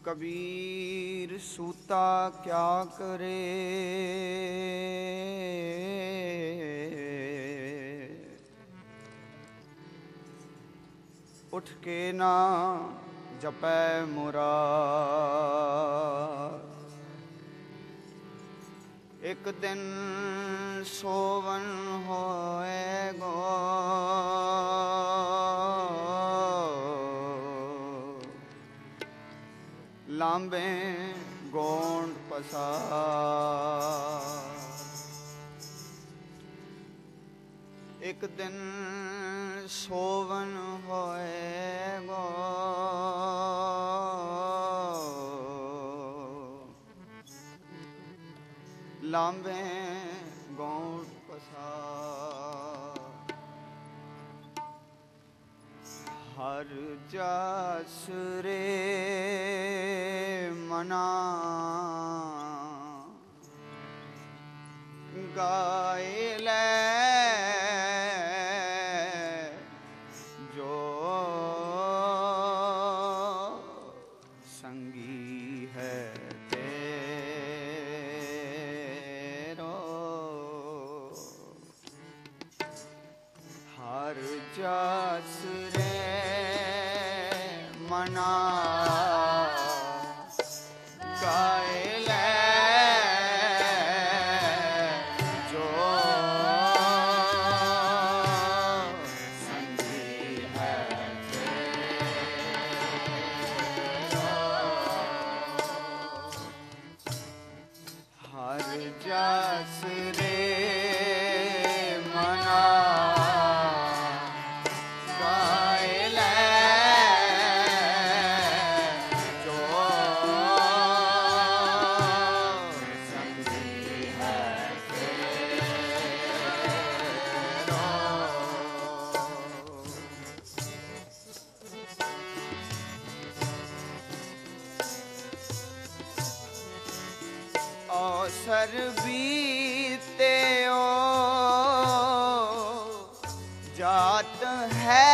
कबीर सूता क्या करे, उठ के ना जपै मुराद। एक दिन सोवन होएगो, लांबे गोंड पसार। एक दिन सोवन होएगो, लांबे गोंड पसार। हर जस रे मना गाय ले जो संगी है तेरो। हर जस रे मना गाय ले जो संगी है तेरो। हर जस रे मना अवसर बीते ओ जात है।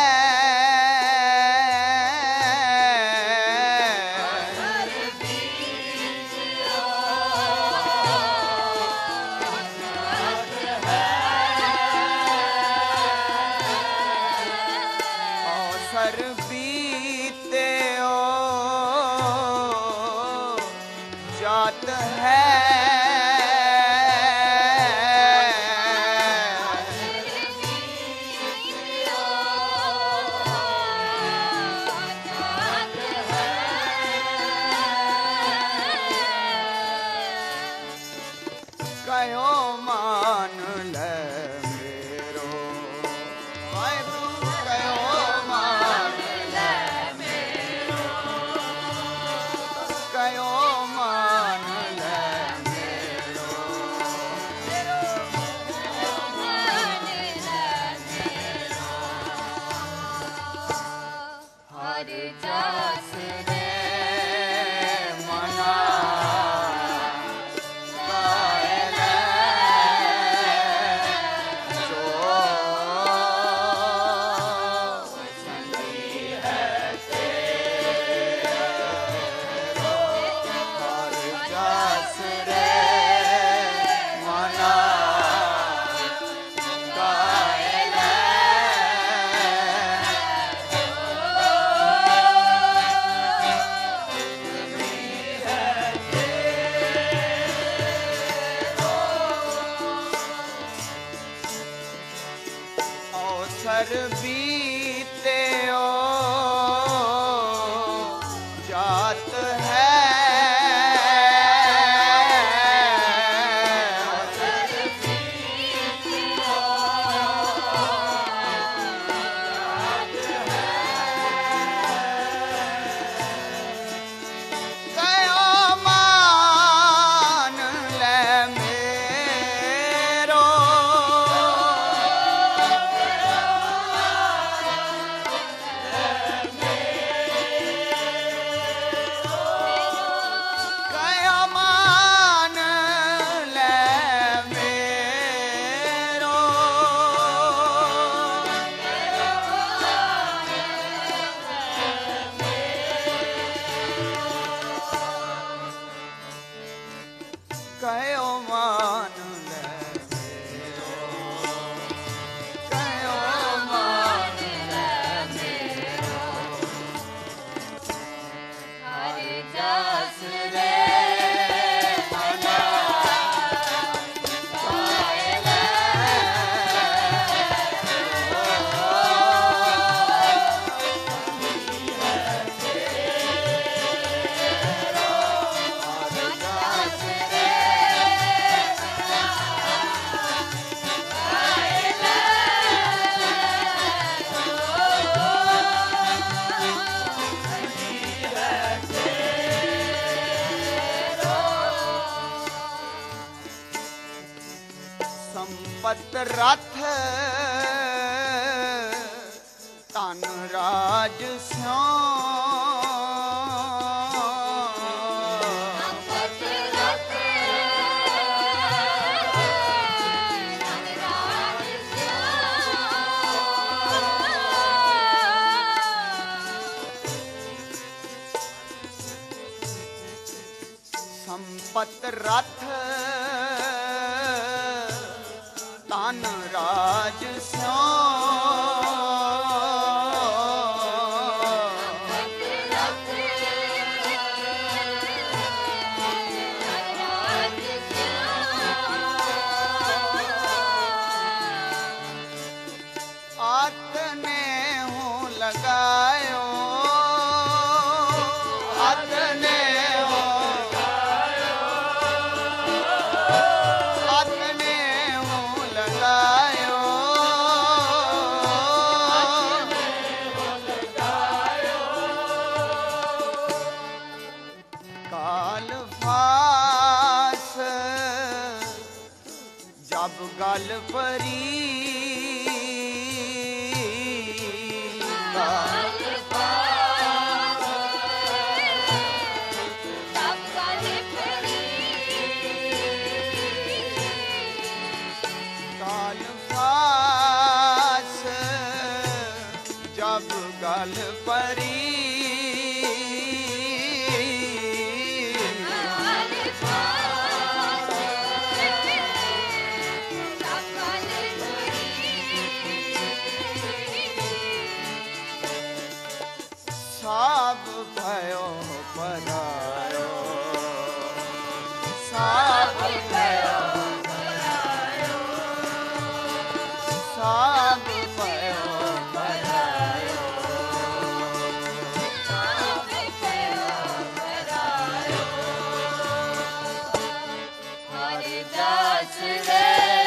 अवसर बीते ओ जात है। कहो मान ले मेरो, वाहिगुरु कहो मान ले मेरो, कहो मान ले मेरो, हर जस रे मना अवसर बीते ओ जात है। कहो मान ले मेरो, कहो मान ले मेरो, हर जस रे संपत रथ तन राज संपत रथ तन राज आतने हूँ लगायो, आतने काल फास जब गल परी, काल फास जब गल परी, काल फास जब गल परी, साब भयो परायो, साब भयो परायो, साब भयो परायो, साब भयो परायो, हर जस रे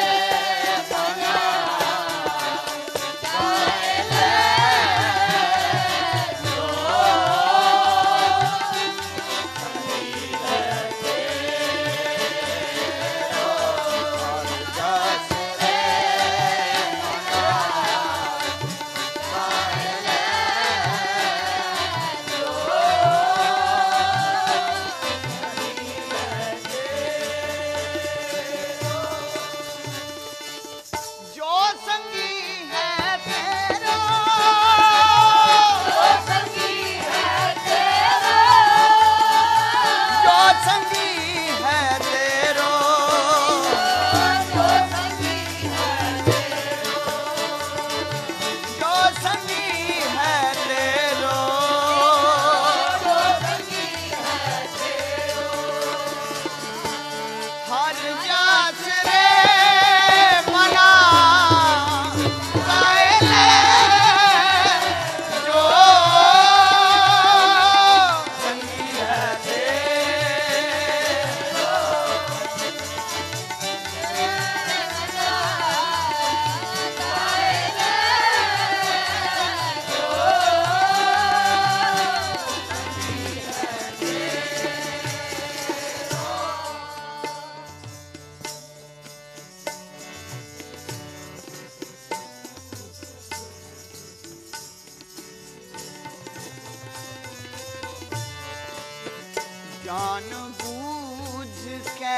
जान बूझ के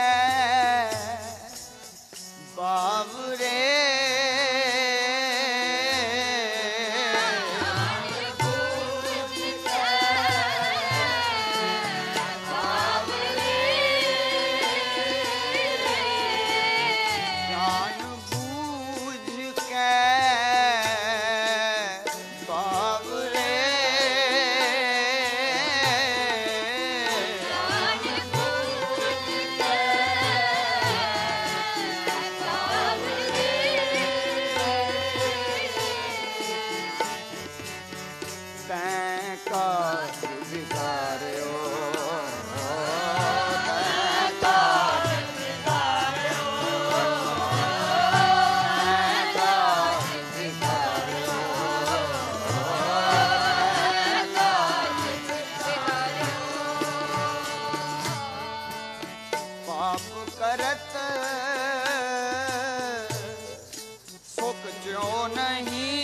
बावरे करत सुख जो नहीं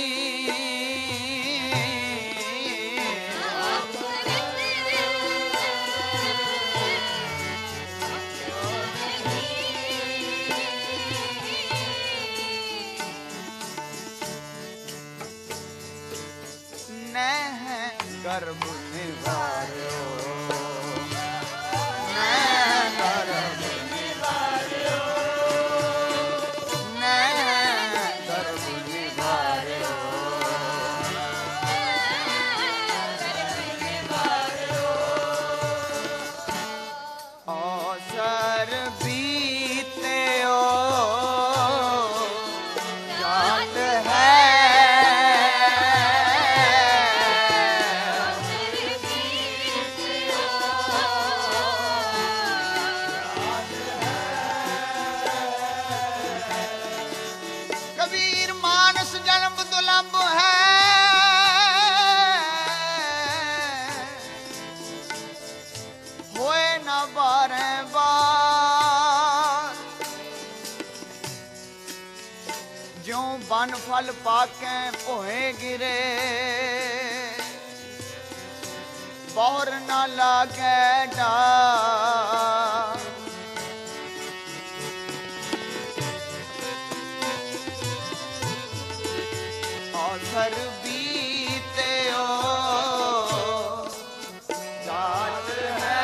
गर्भ निवार्यो मैं गर्भ निवार्यो मैं गर्भ निवार्यो अवसर बीते जात है बन फल पाके पोहे गिरे बौर न लागे डार अवसर बीते जात है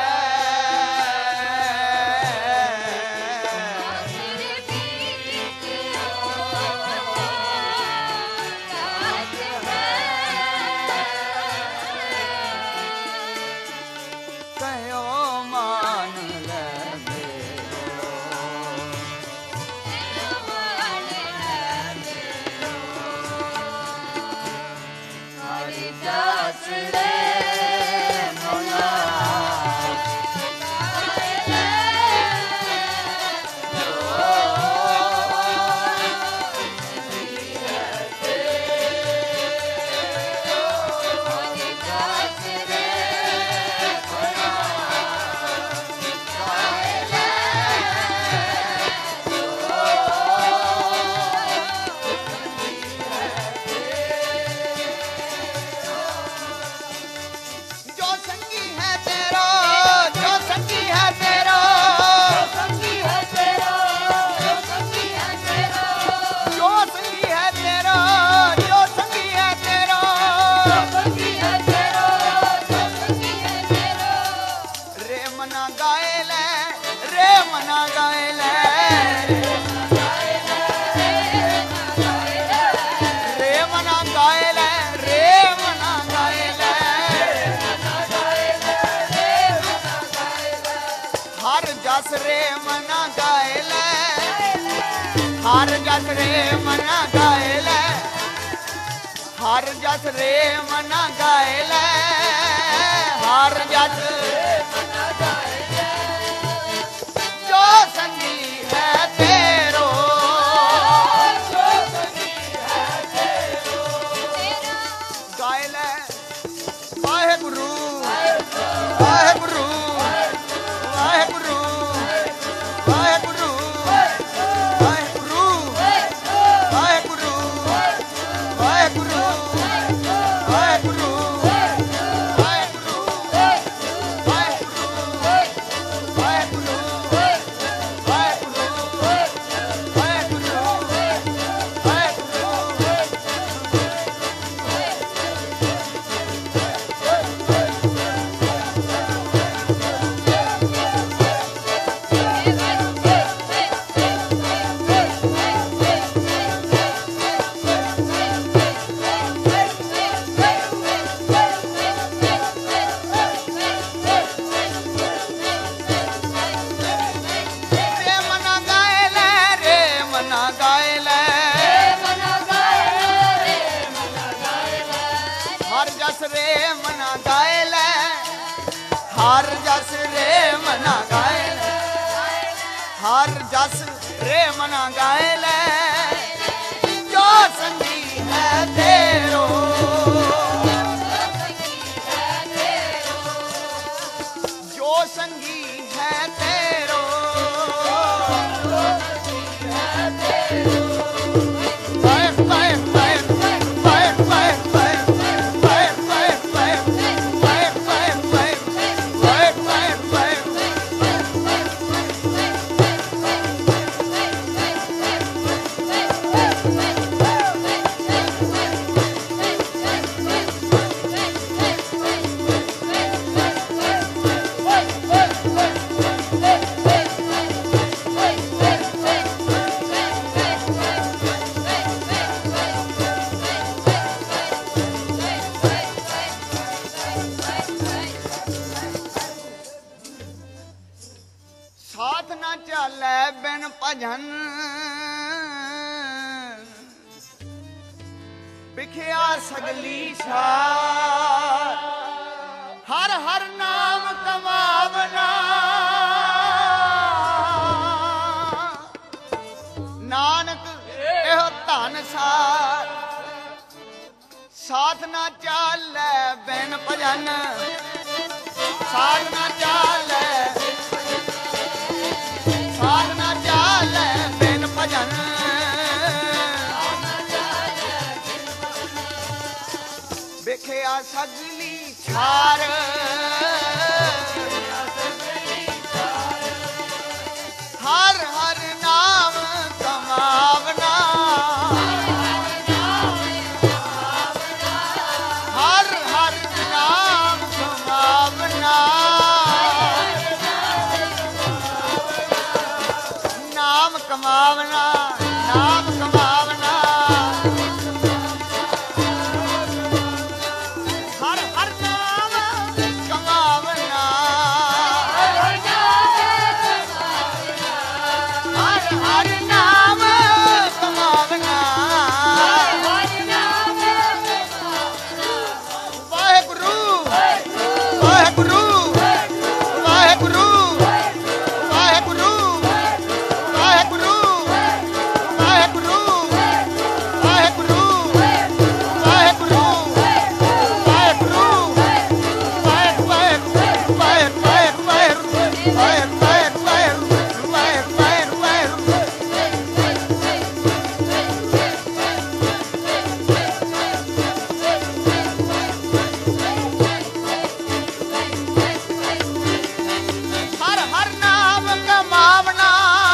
रे मना गायले हर जस रे मना गायले हर जस रे मना गायले हर जस मना गायले जो संगी है तेरो जो संगी है तेरो गायले वाहेगुरु वाहेगुरु वाहेगुरु वाहेगुरु वाहेगुरु वाहेगुरु वाहेगुरु वाहेगुरु हर जस रे मना गायले हर जस रे मना गायले जो संगी है तेरो जो संगी है तेरो चाले बिन भजन बिखिया सगली सार हर हर नाम कमावना नानक एहो धन सार साधना चाले बिन भजन साधना चाले साधना चाले बिन भजन बिखिया सगली छार हर हर नाम कमावना हर हर नाम कमावना नाम कमावना नाम कमावना हर हर नाम कमावना हर हर नाम कमावना वाहेगुरु वाहेगुरु वाहेगुरु वाहेगुरु वाहेगुरु वाहेगुरु वाहेगुरु वाहेगुरु हर हर नाम कमावना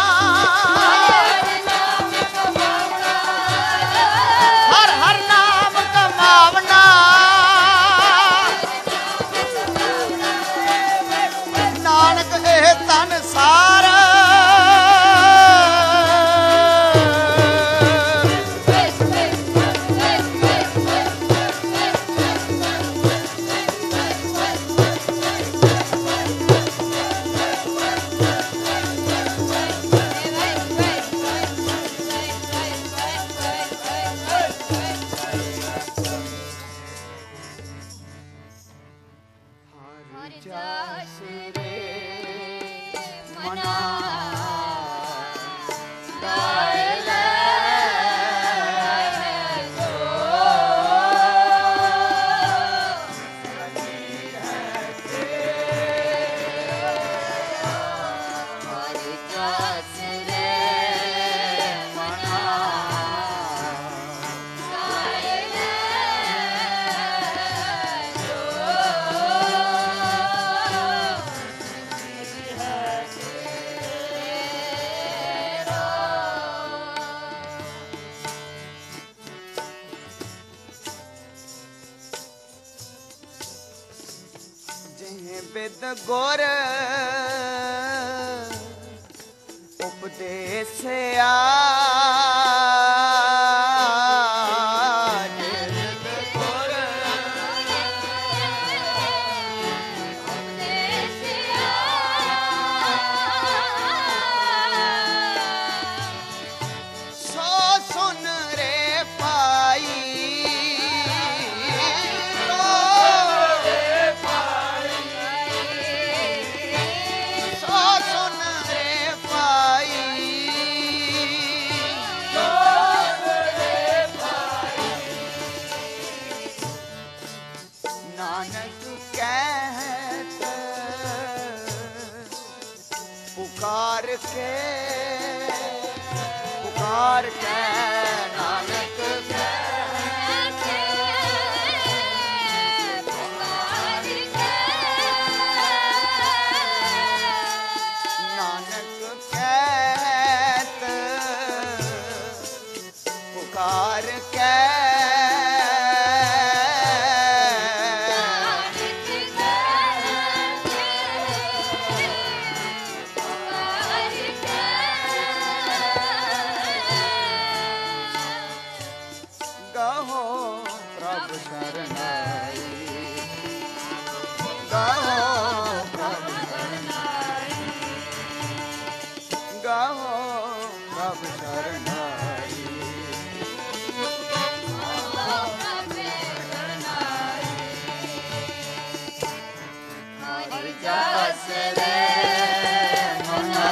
हर हर नाम कमावना नानक एह तन सार हर जस रे मना गाए ले हर जस रे मना गाए ले जिह बिद गुर उपदेसिया सो सुन रे पाई सो सुन रे पाई नानक कहत पुकार के नानक नानक कहत पुकार के गाओ प्रभ शरणाई। हरि जस रे मना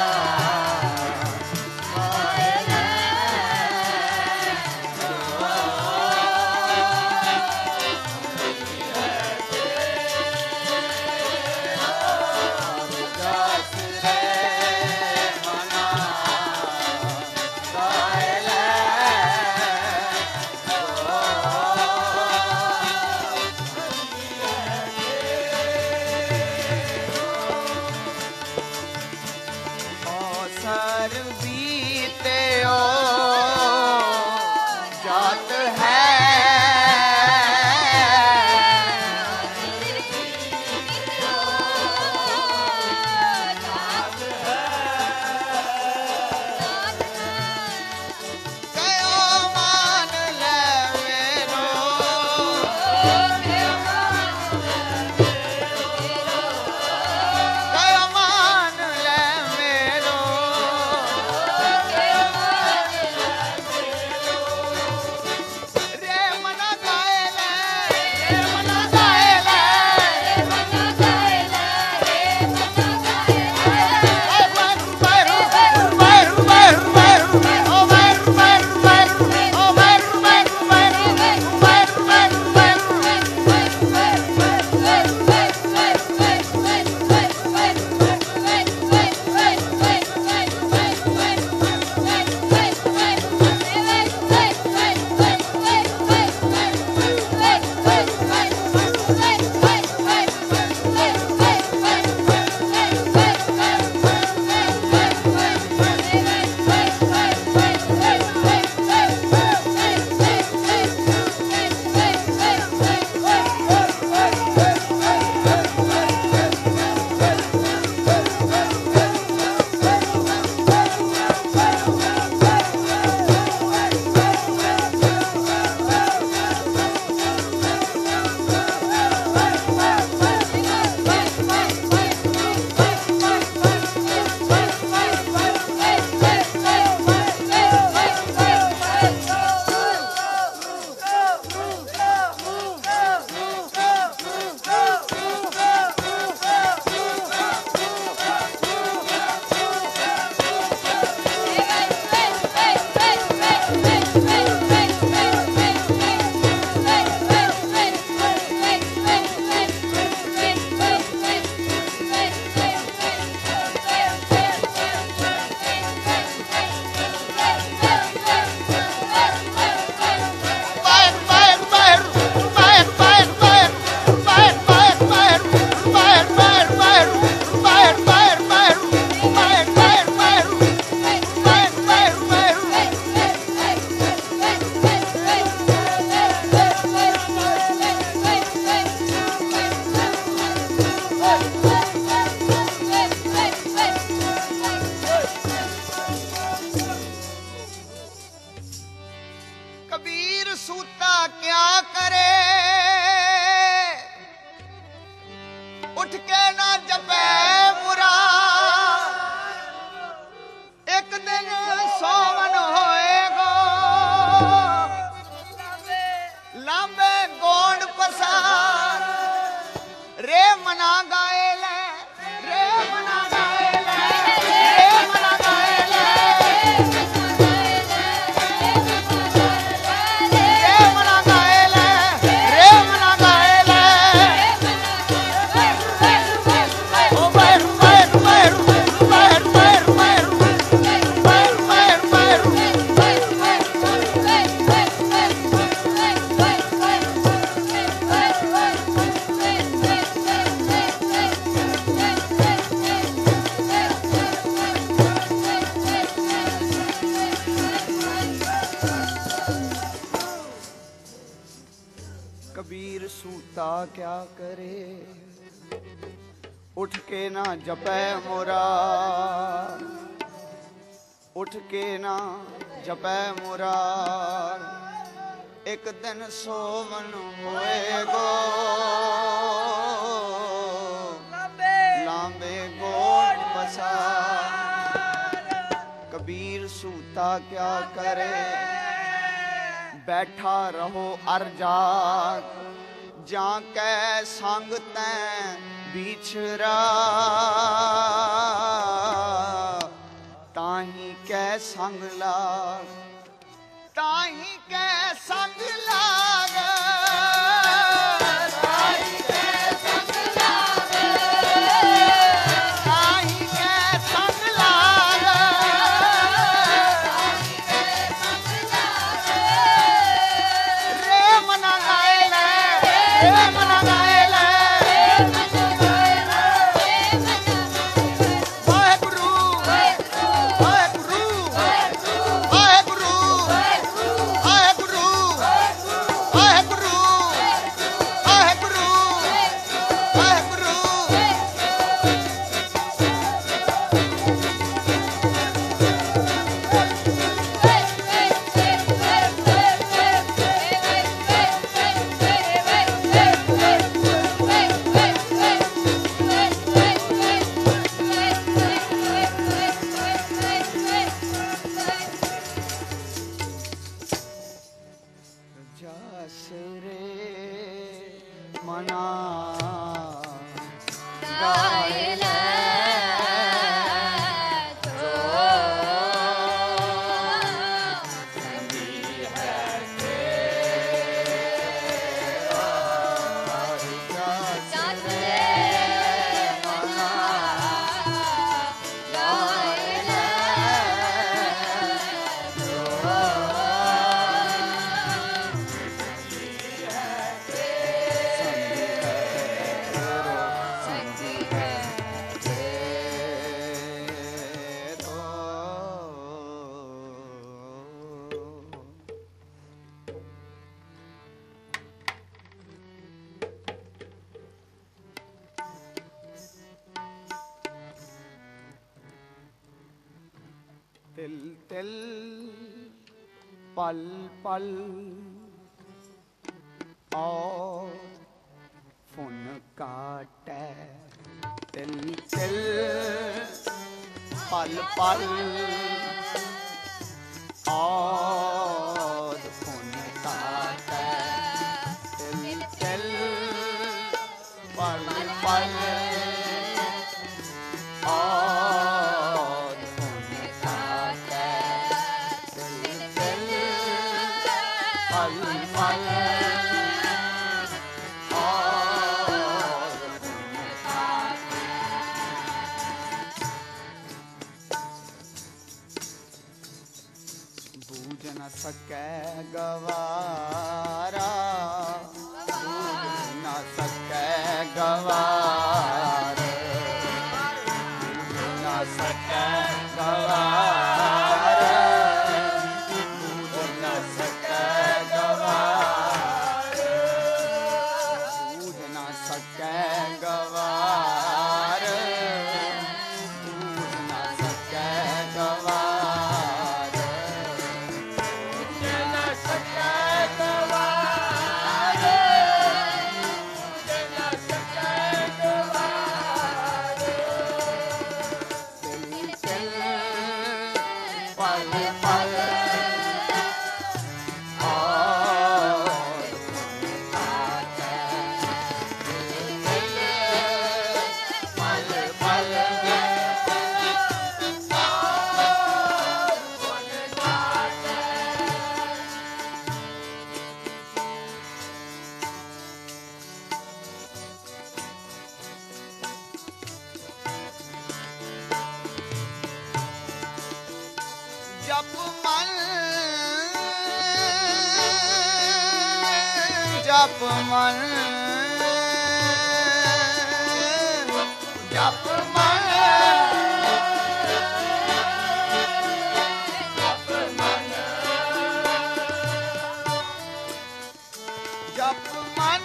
कबीर सूता क्या करे, उठ के ना जपै मोरा, उठ के ना जपै मोरा, एक दिन सोवन होएगो, लांबे गोड़ पसार। कबीर सूता क्या करे, बैठा रहो अरजाक, जाके संग तैं बिछरा, ताही कै संग लाग, ताही कै संग लाग, ताही कै संग लाग, ताही कै संग लाग, ताही कै संग लाग, रे मना गाए ले, रे मना गाए ले, तिल तिल पल पल और फुन काटे, तिल तिल पल पल और फुन काटे, तिल तिल पल पल और फुन काटे, तिल तिल पल पल न सकै गवारा, बूझ न सकै गवार, बूझ न सकै गवार, बूझ न सकै गवार, बूझ न सकै गवार, बूझ न सकै गवार। जप मन जप मन जप मन जप मन जप मन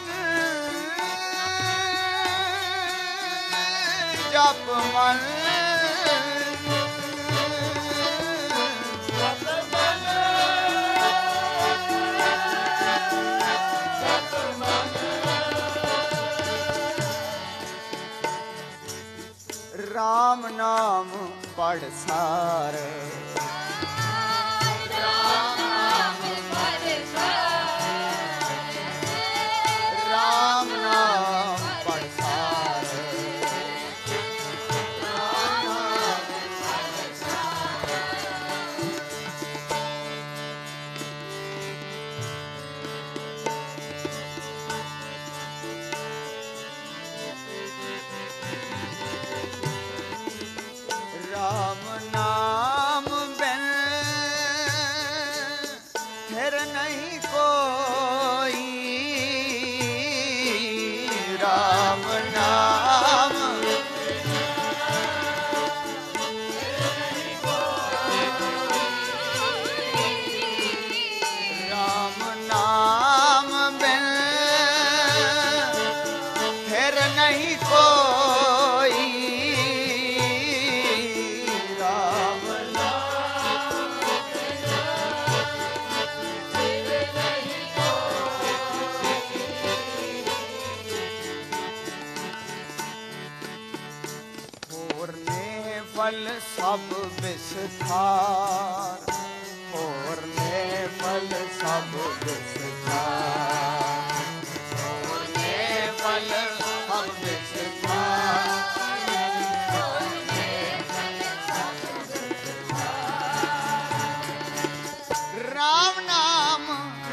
जप मन राम नाम पढ़ सार पल सब विस्तार, होरने पल सब विस्तार, होरने पल सब विस्तार, राम नाम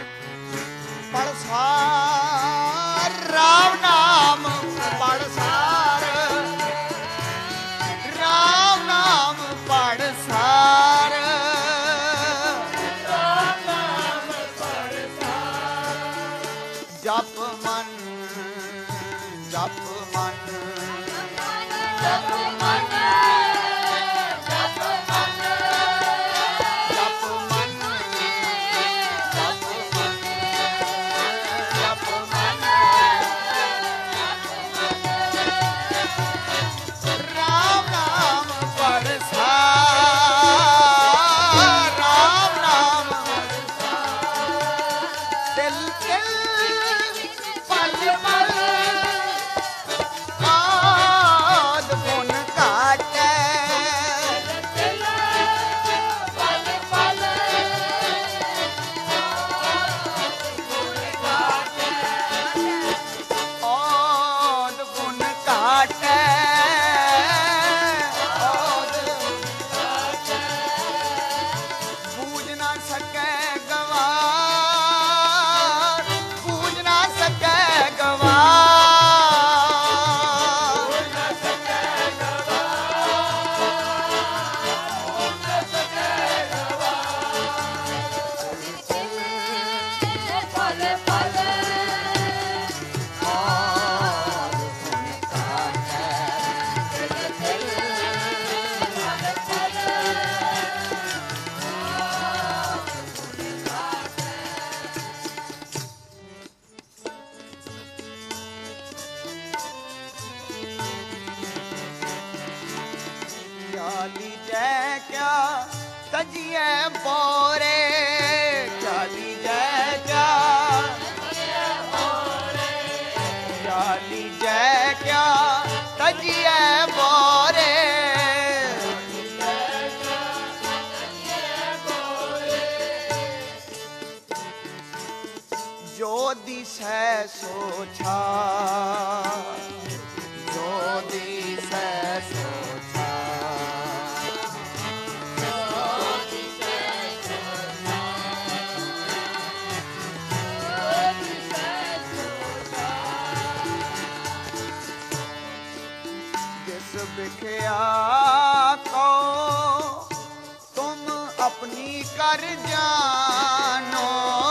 पड़सार, राम नाम पड़सार, राम नाम पड़सार, राम नाम पड़सार, जप मन जप मन जप मन जप मन जप मन जप मन जप मन राम नाम पड़सार, राम नाम दिल दिल पल पल आद गुण काटे, दिल पल पल आद गुण काटे, बूझ ना सके गवार, बूझ ना सके गवार, बूझ ना सके पल पल आद गुण काटे, दिल क्या लीजे क्या तजिए बोरे, क्या लीजे क्या क्या लीजे क्या तजिए बोरे, जो दिशे सोचा, जो दिशे सोचा, जिस बिखया को तुम अपनी कर जानो,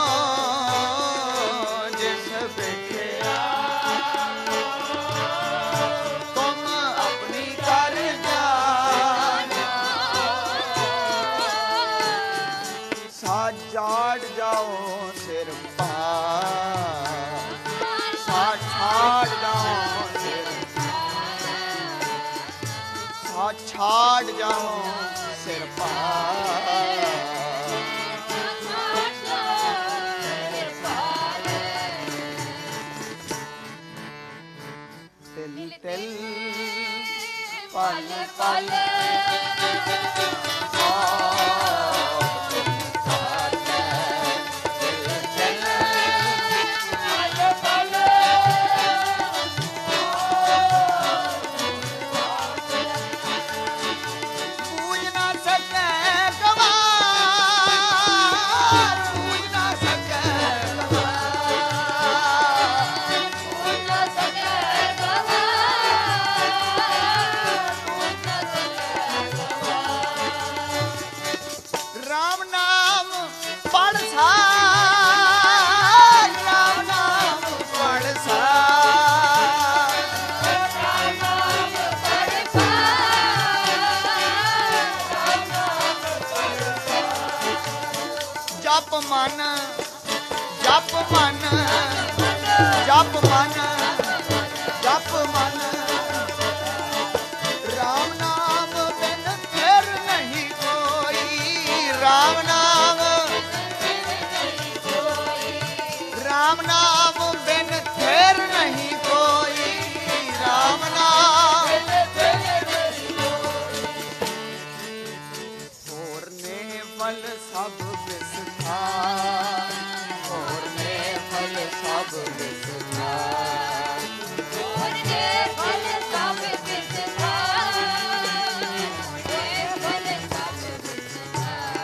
जिस बिखया तुम अपनी कर जानो, साजाड़ जाओ सिर पार, छाड़ जाओ सिर, छाड़ जाओ सिर पार, तिल तिल पल पल बूझ ना सके गवार, बूझ ना सके गवार, न सके राम नाम पड़सार, राम नाम पड़सार, जप मन जप मन जप मन जप मन, राम नाम बिन फिर नहीं कोई, राम नाम राम नाम बिन फिर नहीं कोई, राम नाम निर्मल सब विस्तार, और निर्मल सब विस्तार, और निर्मल सब विस्तार, निर्मल सब विस्तार।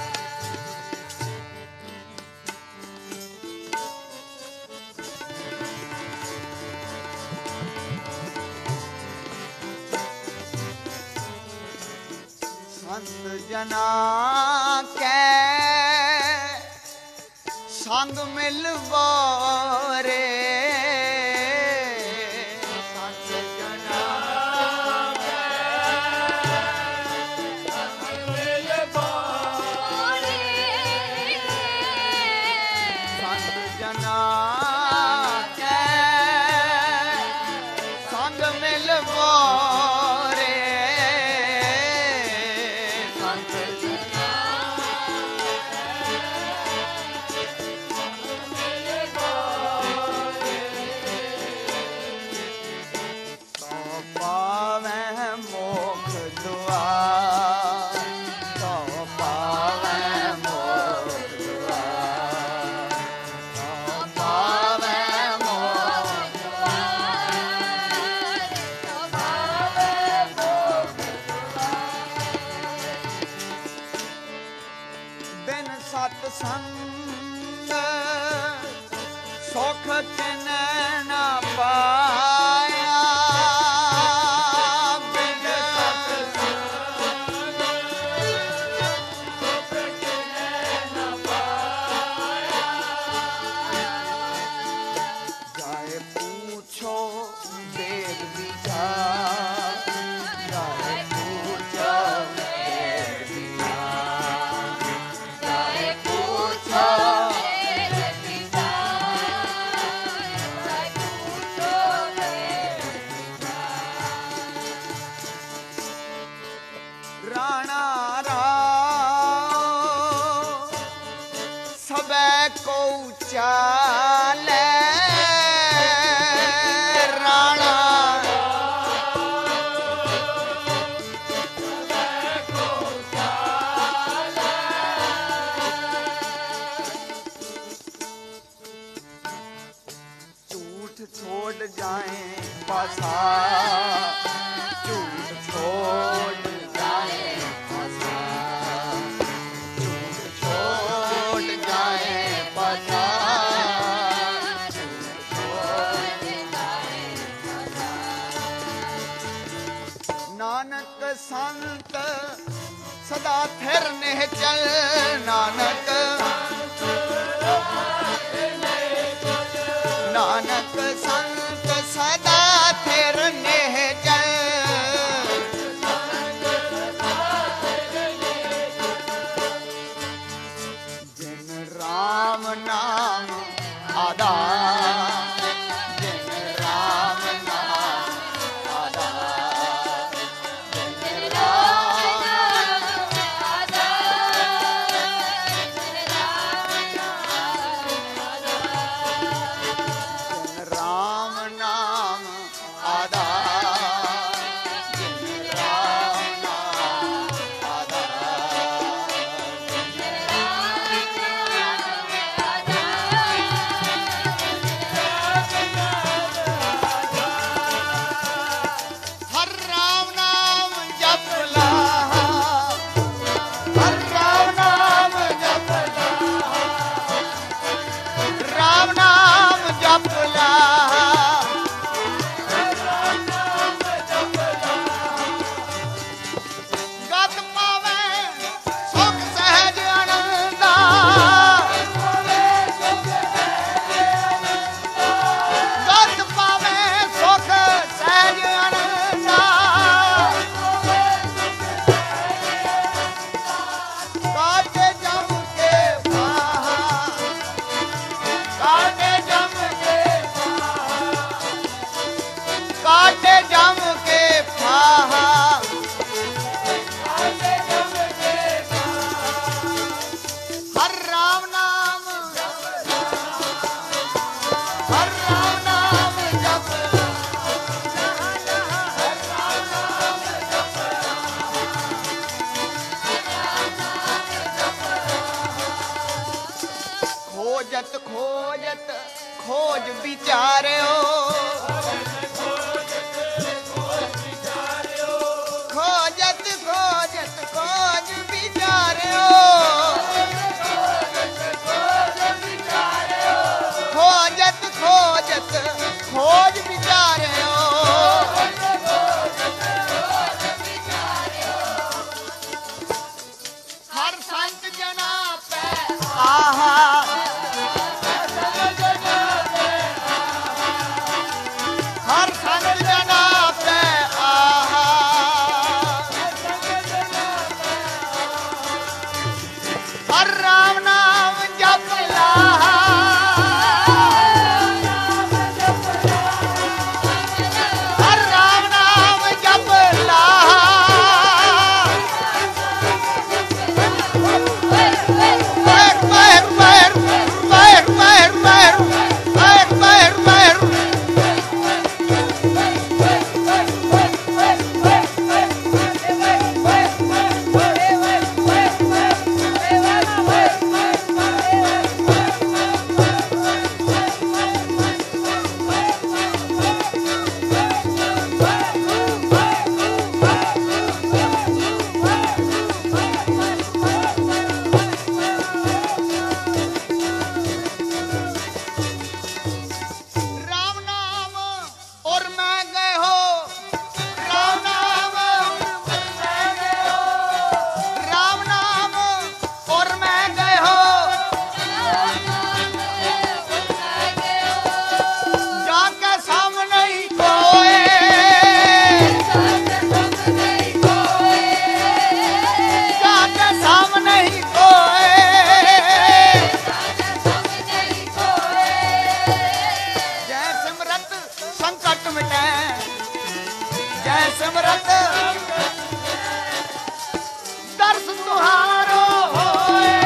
संत जना के संग मिलवो रे, संत जना संत जना के संग मिलवो रे, संत जना तो पावे मोख दुआर, तो पावे मोख दुआर, तो पावे मोख बिन सतसंग सुख तिन न पाया, बिन सतसंग सुख तिन न पाया, जाए पूछो वेद विचार, जाए पूछो वेद विचार, जाए पूछो राणा राव सबे को चाले, राणा झूठ छोड़ जाए पासा, झूठ छोड़ जाए पासा, झूठ छोड़ जाए पासा, झूठ छोड़ जाए पासा। नानक संत सदा थिर निहचल, नानक नानक संत सदा थिर निहचल, जिन राम नाम आधार, जिन राम नाम आधार, जिन राम नाम आधार, खोजत खोजत खोज विचारियो खोजत खोजत खोज विचारियो खोजत खोजत खोज विचारियो हर संत जना पे आहा हर संत जना पे आहा हर राम नाम जप लाहा हर राम नाम जप लाहा पैर पैर पैर पैर पैर पैर पैर पैर राम नाम और मैं गए हो राम नाम राम नाम और मैं गए हो जाके सामने ही कोए जाके सामने ही कोए जय सिमरत संकट मिटे जय सिमरत दर्श तुहारो होए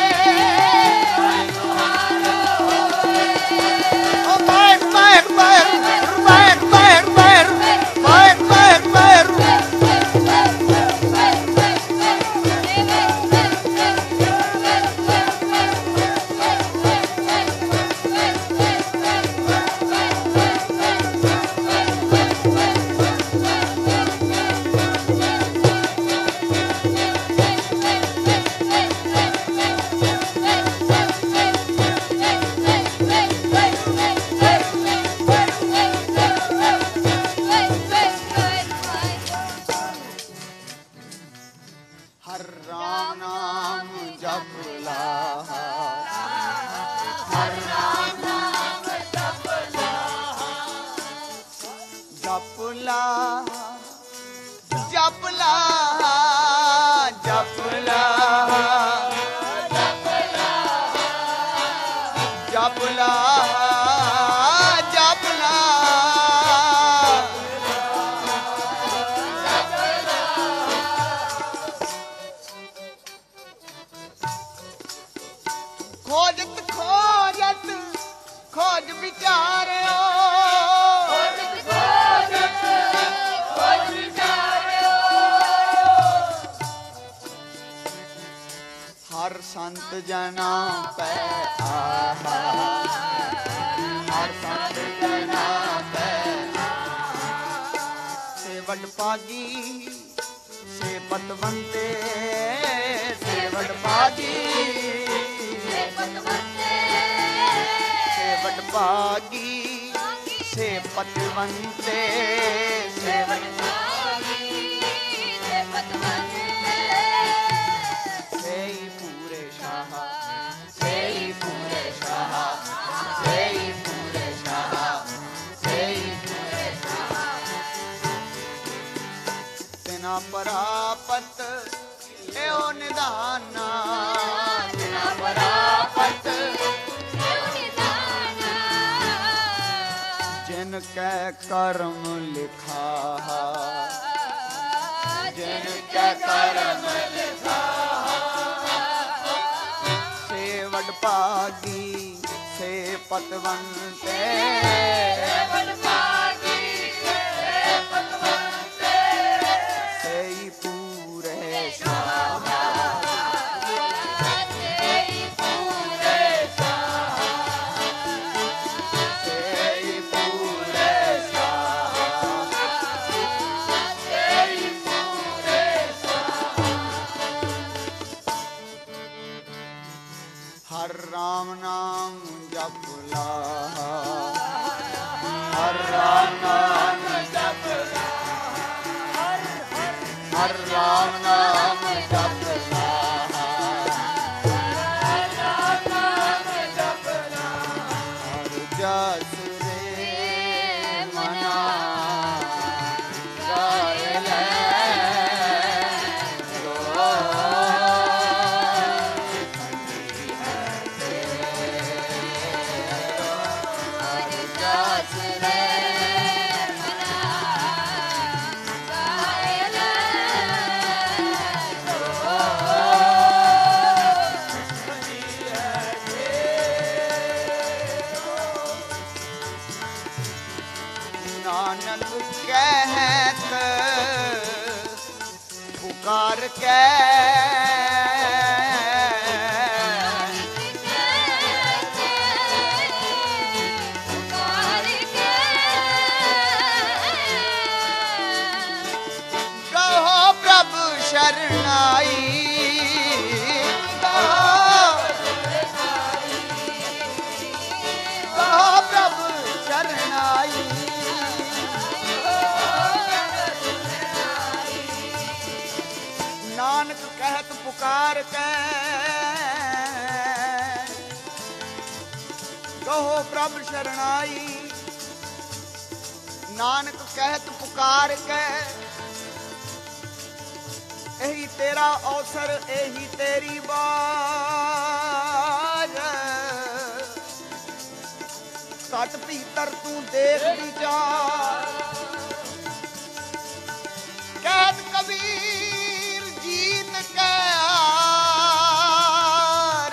ओ पैर पैर पैर पैर पैर पैर पैर पैर पैर हर राम नाम जप लाहा हर राम नाम जप लाहा जप लाहा जप लाहा जप लाहा जप लाहा जप खोजत खोजत खोज विचारियो हर संत जना पे आहा हर संत जना पे सेवट पागी से पतवंते सेवट पागी सेवट पागी से पतवंते सेवट सेई पूरे शाह सेई पूरे शाह सेई पूरे शाह सेई पूरे शाह तेना परापत एओ निदाना तेना परापत जिनके कर्म लिखा जिनके कर्म लिखा सेवट पागी से पतवंते सेई पूरे शाह हर राम नाम जप ला, हर राम नाम जप ला, हर राम नाम जप ला, हर राम नाम जप ला, हर जस रे मना गाय ले नानक कहत पुकार के कहो प्रभु शरणाई, कहो प्रभु शरणाई, नानक कहत पुकार के कहो प्रभु शरणाई, नानक कहत पुकार के यही तेरा अवसर यही तेरी बार, सट भीतर तू देख विचार, कहत कबीर जीत के आर,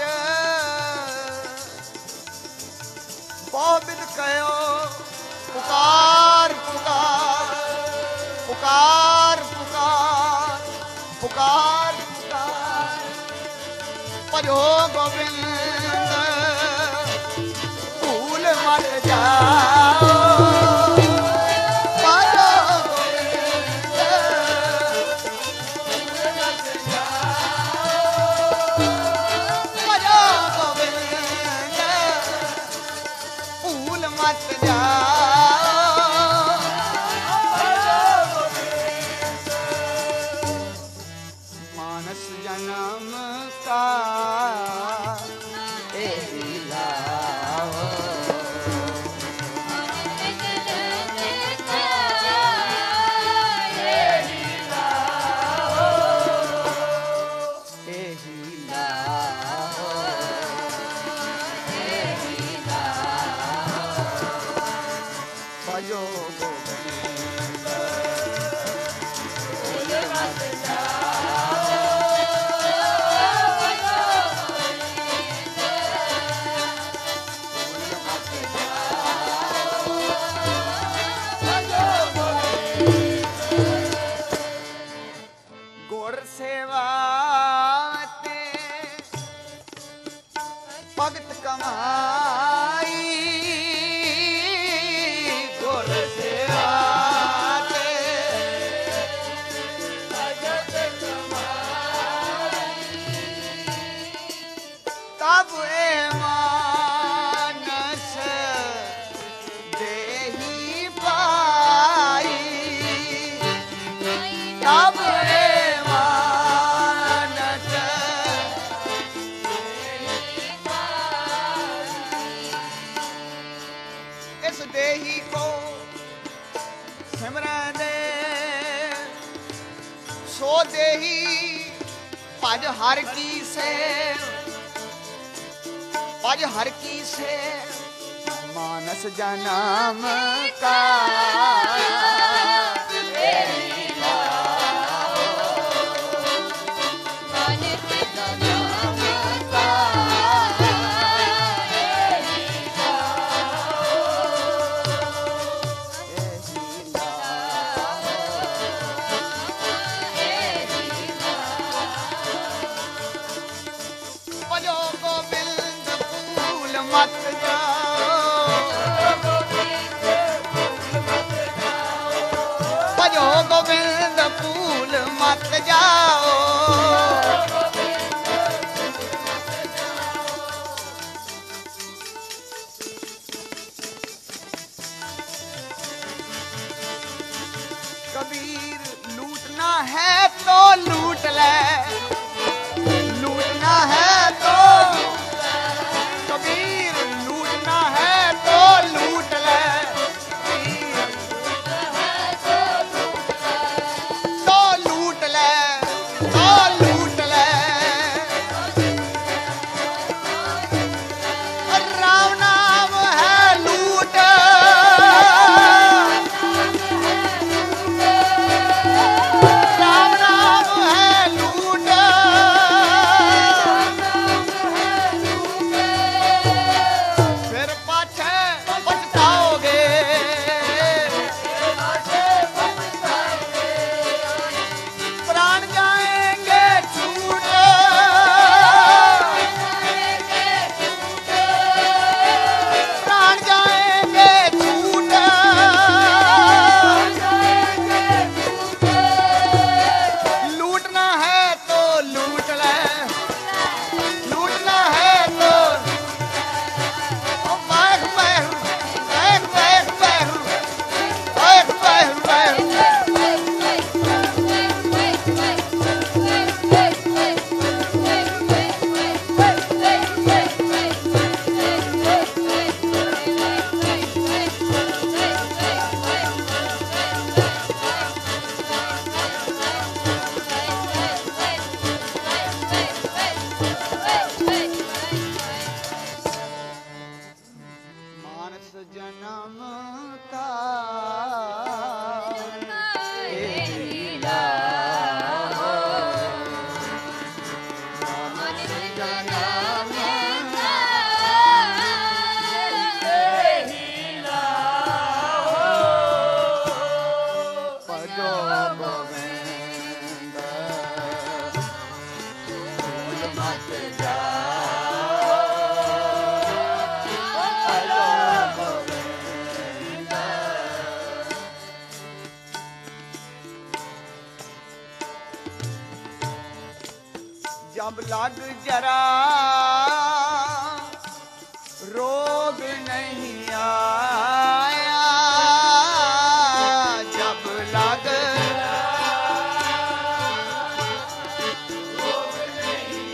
बहुविध कहो पुकार पुकार पुकार पुकार पुकार पुकार, भजो गोविंद भूल मत जाओ, भजो गोविंद भूल मत जाओ, भजो गोविंद भूल मत जाओ, मानस जन्म का एही लाओ, एही लाओ, भजो गोविंद भूल मत गुर सेवा ते भगत कमाई, गुर सेवा ते भगत कमाई, तब ए मानस देही पाई, तब इस देही को सिमरन दे सो देही भज हर की से, भज हर की से मानस जन्म का मत जाओ, भजो गोविंद फूल मत जाओ, जब लग जरा रोग नहीं आया, जब लग रोग नहीं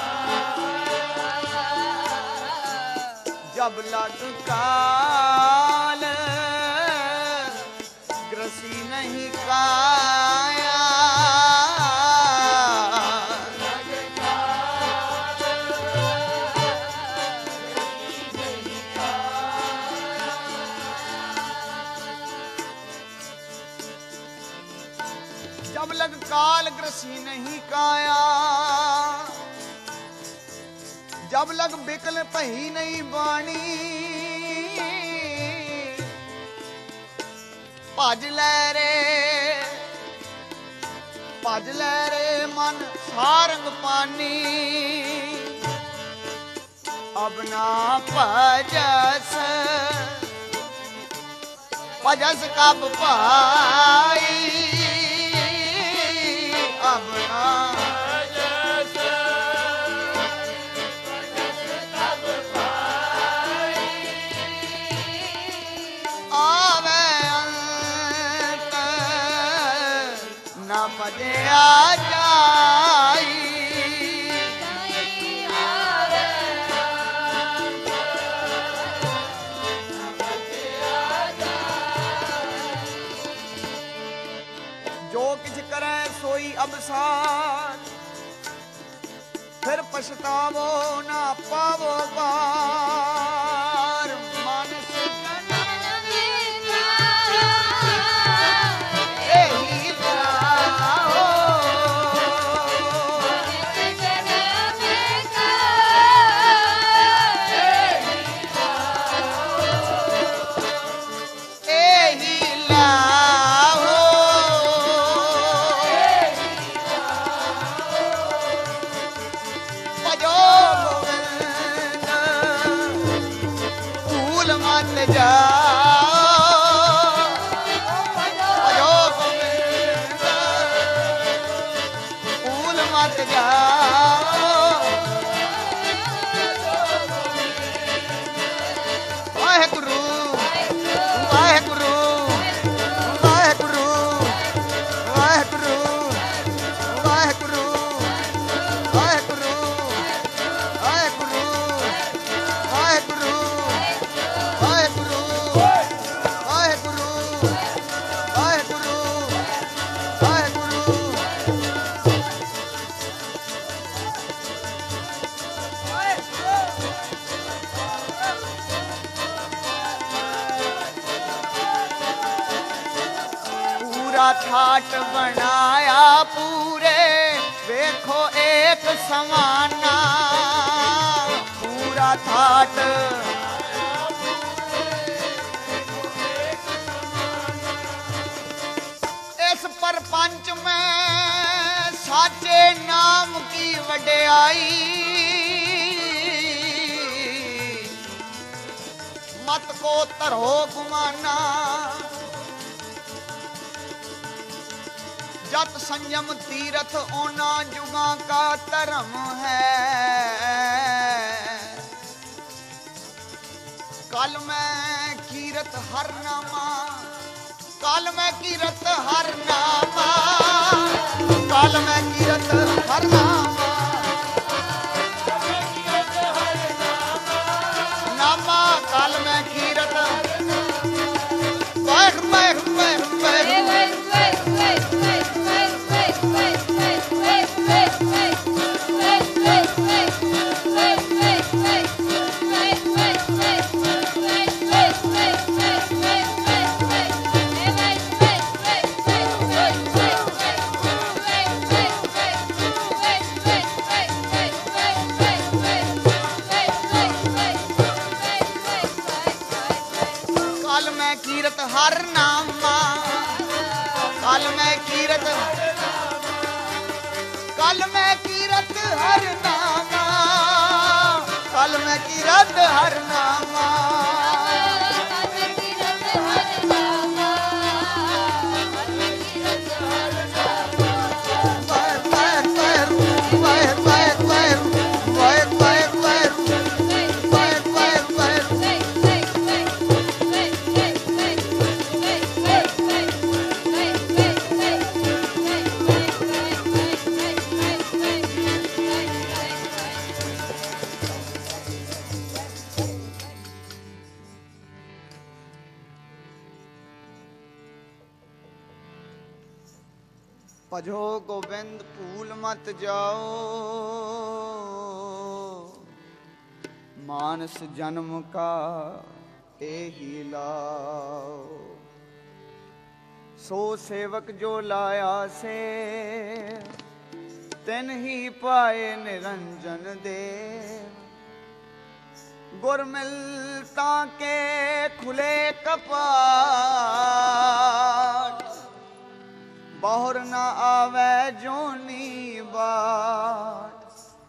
आया, जब लग काल ग्रसी नहीं काया, जब लग काल ग्रसी नहीं काया, जब लग बिकल पही नहीं बाणी, भज ले रे मन सारंग पानी, अब ना भजस भजस कब पाई, अब ना भजस कब पाई, आवे अंत न भजया जाई, सोई अवसार फिर पछतावो ना पावो पार, मानस एही लाओ, एही लाओ, मत जाओ, भजो गोविंद, भूल मत जाओ, वाहेगुरु वाहेगुरु वाहेगुरु वाहेगुरु वाहेगुरु वाहेगुरु वाहेगुरु वाहेगुरु वाहेगुरु वाहेगुरु वाहेगुरु वाहेगुरु। पूरा ठाट बनाया पूरे देखो एक समाना, पूरा ठाट इस परपंच में साचे नाम की वड्याई, मत को तरहो गुमाना, जत संयम तीरथ ओना जुगा का धर्म है, कल मैं कीरत हर नामा, कल मैं कीरत हर नामा, कल मैं कीरत हर नामा, नामा कल मैं कीरत बैठ बैठ बैठ बैठ हर नामा कल मैं कीरत कल मैं कीरत हर नामा कल मैं कीरत हर नामा भजो गोविंद भूल मत जाओ मानस जन्म का एही लाओ सो सेवक जो लाया से तिन ही पाए निरंजन देव गुर मिलता के खुले कपाट बहुर न आवे जोनी बाट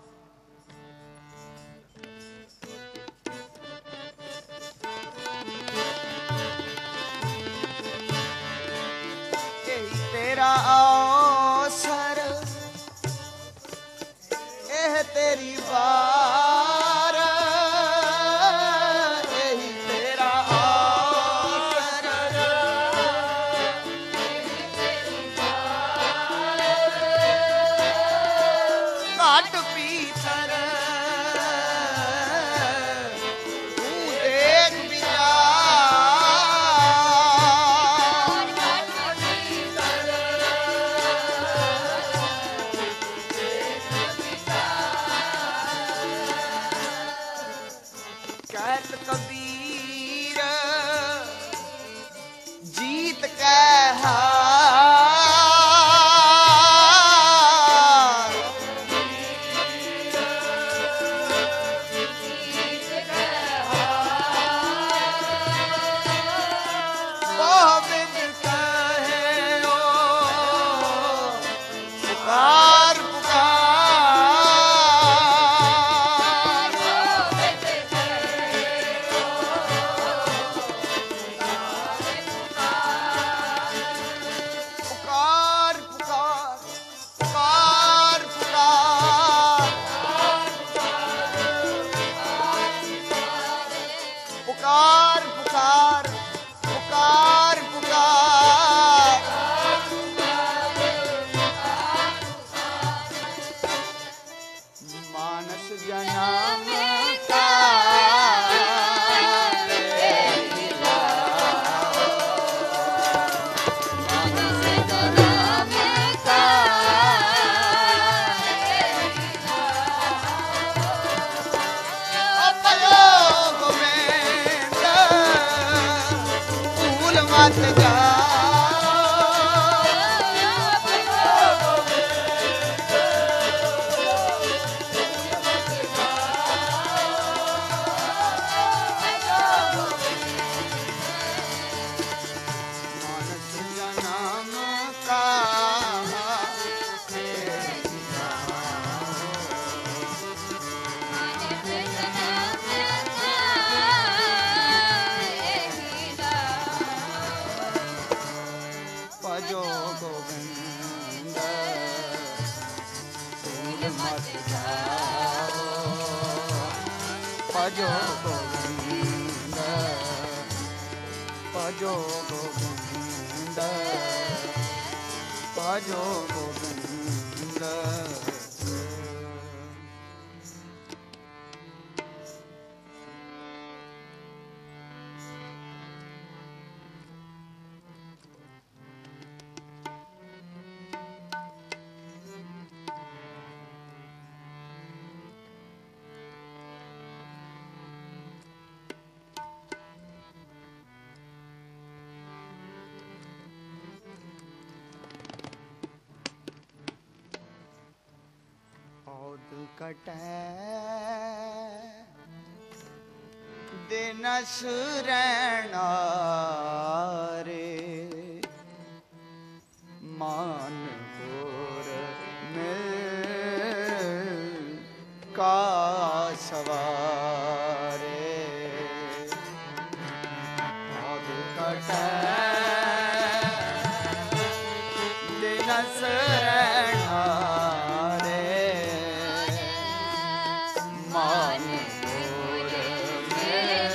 यही तेरा अवसर एह तेरी बार यही तेरा घट पीतर तू देख विचार कहत कबीर जीत के हार गोविंद कहे ओ पुकार पुकार पुकार पुकार पुकार पुकार पुकार पुकार मानस जन्म का भूल मत मानस जन्म का भजो गोविंद भूल मत जाओ भजो गोविंद भजो गोविंद भजो गोविंद कटै ਦਿਨ ਸੁਰੈਣਾ ਰੇ ਮਾਨ ਹੋਰ ਮਿਲ ਕਾ ਸਵਾਰੇ ਭਾਗ ਕਟੈ ਦਿਨ ਸੁਰੈਣਾ ਰੇ ਮਾਨ ਹੋਰ ਮਿਲ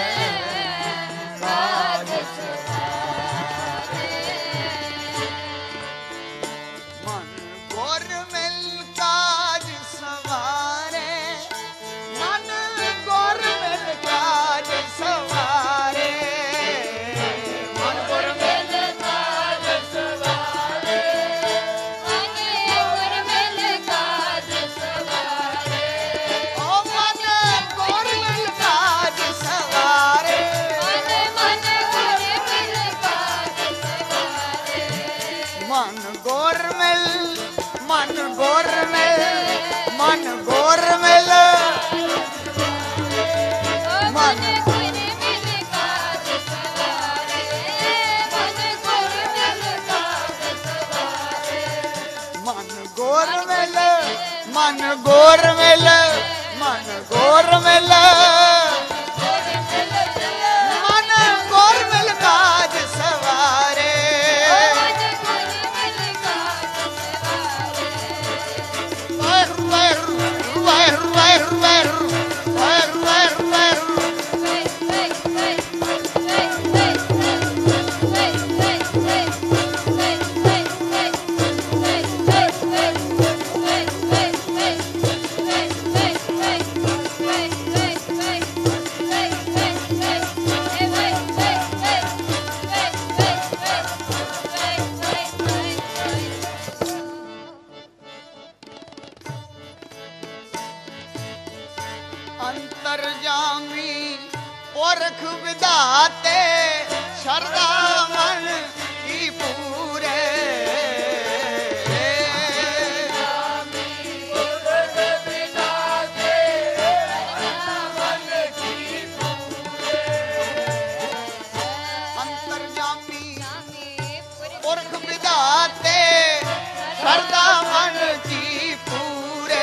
ਕਾਜ ਮਨ ਗੁਰ ਮਿਲ ਕਾਜ ਸਵਾਰੇ ਮਨ ਗੁਰ ਮਿਲ ਕਾਜ ਸਵਾਰੇ ਮਨ ਗੁਰ ਮਿਲ ਕਾਜ ਸਵਾਰੇ ਮਨ ਗੁਰ ਮਿਲ ਕਾਜ ਸਵਾਰੇ ਓ ਮਨ ਗੁਰ ਮਿਲ ਕਾਜ ਸਵਾਰੇ ਮਨ ਗੁਰ ਮਿਲ ਕਾਜ ਸਵਾਰੇ ਮਨ ਗੁਰ ਮਿਲ ਮਨ ਗੁਰ ਮਿਲ ਮਨ ਗੁਰ ਮਿਲ ਮਨ ਗੁਰ ਮਿਲ ਕਾਜ ਸਵਾਰੇ ਮਨ ਗੁਰ ਮਿਲ ਕਾਜ ਸਵਾਰੇ ਮਨ ਗੁਰ ਮਿਲ ਮਨ ਗੁਰ ਮਿਲ ਮਨ ਗੁਰ ਮਿਲ ਮਨ ਗੁਰ ਮਿਲ ਕਾਜ ਸਵਾਰੇ ਮਨ ਗੁਰ ਮਿਲ ਕਾਜ ਸਵਾਰੇ ਵਾਹਿਗੁਰੂ ਵਾਹਿਗੁਰੂ ਵਾਹਿਗੁਰੂ ਵਾਹਿਗੁਰੂ ਵਾਹਿਗੁਰੂ ਵਾਹਿਗੁਰੂ ਵਾਹਿਗੁਰੂ ਅੰਤਰਜਾਮੀ ਪੁਰਖ ਵਿਧਾਤੇ ਸ਼ਰਧਾ ਮਨ ਕੀ ਪੂਰੇ ਅੰਤਰਜਾਮੀ ਪੁਰਖ ਵਿਧਾਤੇ ਸ਼ਰਧਾ ਮਨ ਕੀ ਪੂਰੇ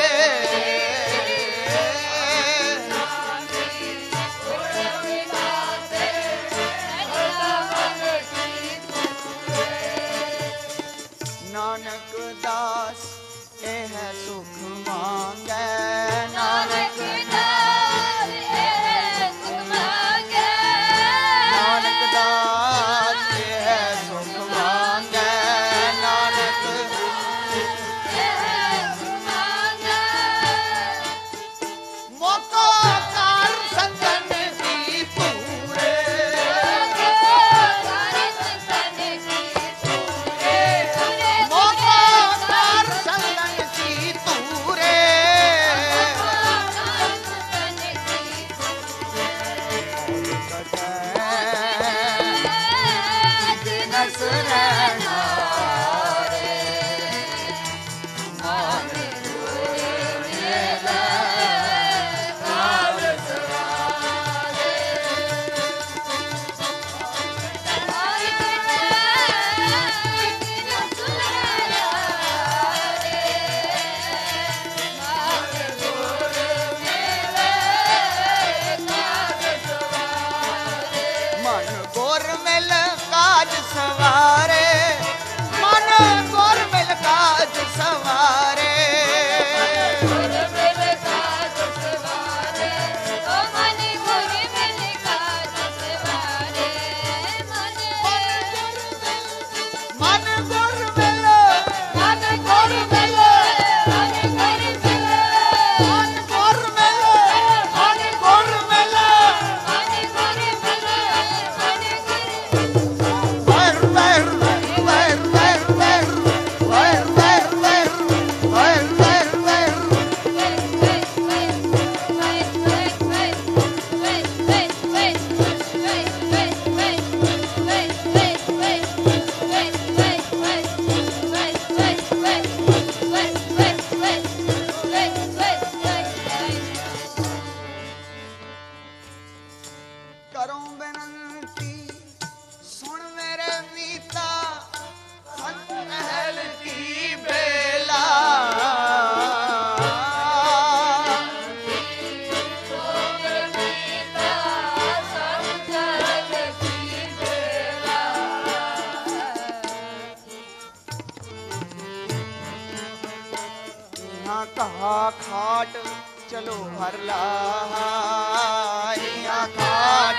लाइया खाट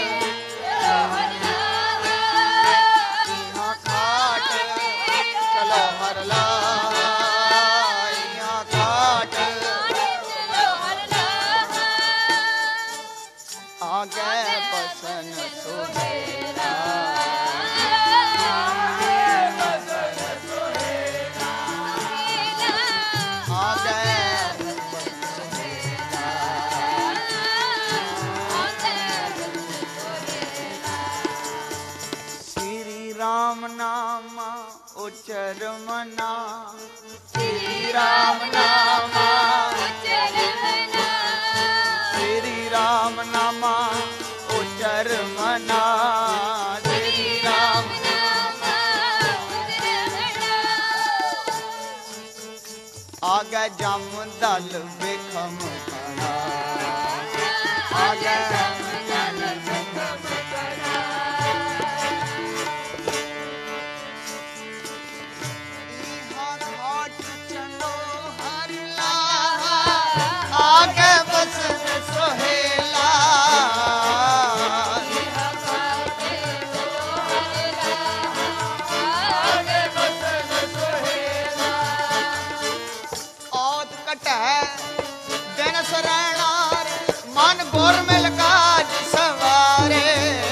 इहाँ खाट चलो हर लाइया खाट आगे बसन सुहेला राम नाम उच्चर मना श्री राम नाम श्री राम नाम उच्चर मना श्री राम आगे जम दल बिखम खड़ा आगे आगे बसन सोहेला औद कटै दिन सरैणार मन गुर मिल काज सवारे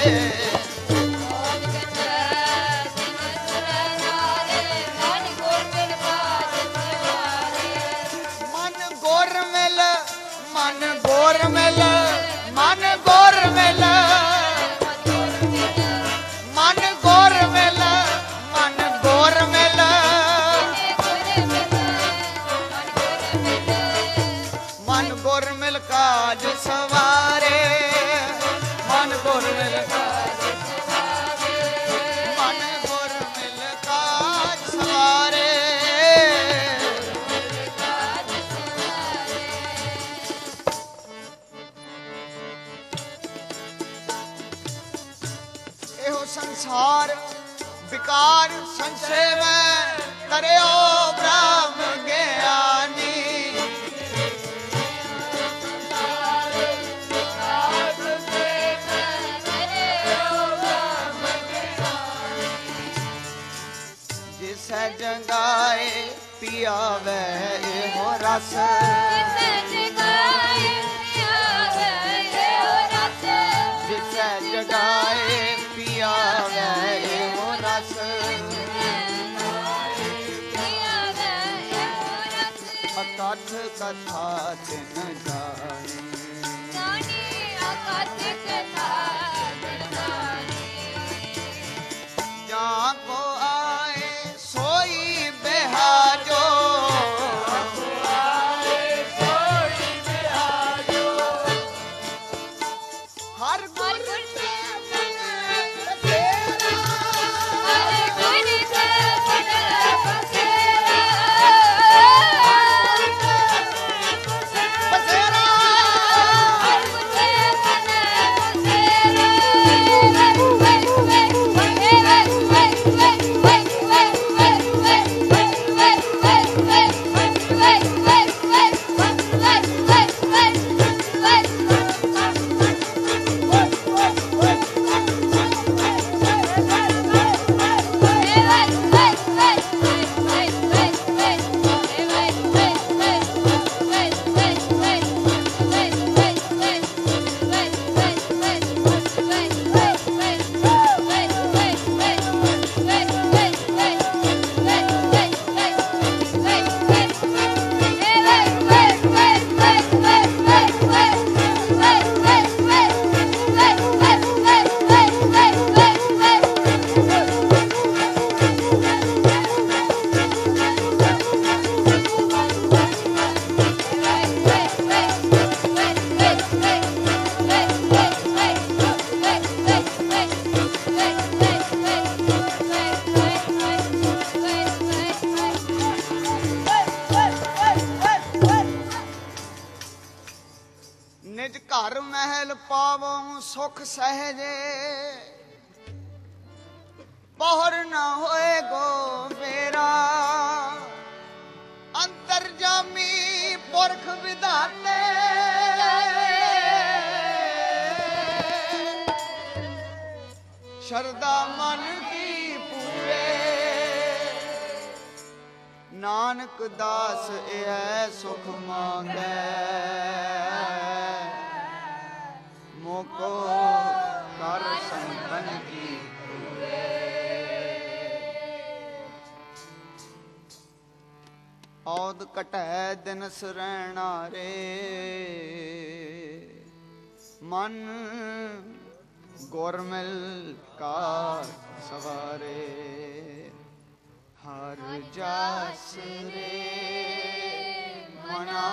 मन गुर मिल मन गोर मिल मन गोर मिल मन गोर मिल मन गोर मिल मन गोर मिल काज सवारे मन गोर मिल काज मन गोर मिल काज सवारे संसार विकार संशय में तरियो ब्रह्म ज्ञानी जिसे जगाए पियावे हो रस जिसे जगाए पियावे हो रस अकथ कथा तिन जानी जहाँ को आए सोई बेहाजो हर गुर निज घर महल पावों सुख सहजे पहर न होए गो मेरा अंतर जामी पुरख विधाते ਸ਼ਰਧਾ ਮਨ ਕੀ ਪੂਰੇ ਨਾਨਕ ਦਾਸ ਇਹ ਸੁਖ ਮੰਗੈ ਮੋਕੋ ਕਰ ਸੰਤਨ ਕੀ ਔਦ ਕਟੈ ਦਿਨ ਸਰੈਣਾ ਰੇ ਮਨ ਗੁਰਮਿਲ ਕਾ ਸਵਾਰੇ ਹਰ ਜਸ ਰੇ ਮਨਾ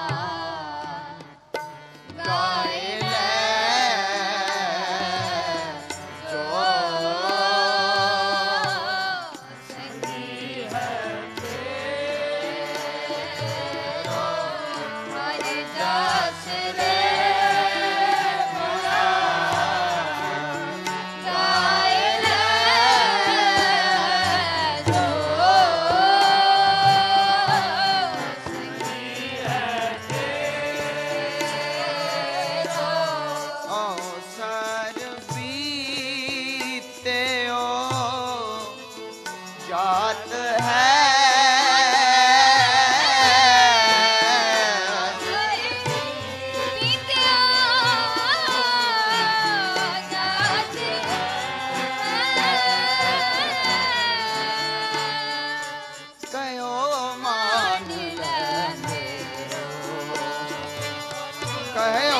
ਗਾਏ ਲੈ ਜੋ ਸੰਗੀ ਹੈ ਤੇਰਾ ਹਰ ਜਸ ਰੇ ਜਾਤ ਹੈ ਕਹਿਓ ਮਾਨ ਲੈ ਕਹਿਓ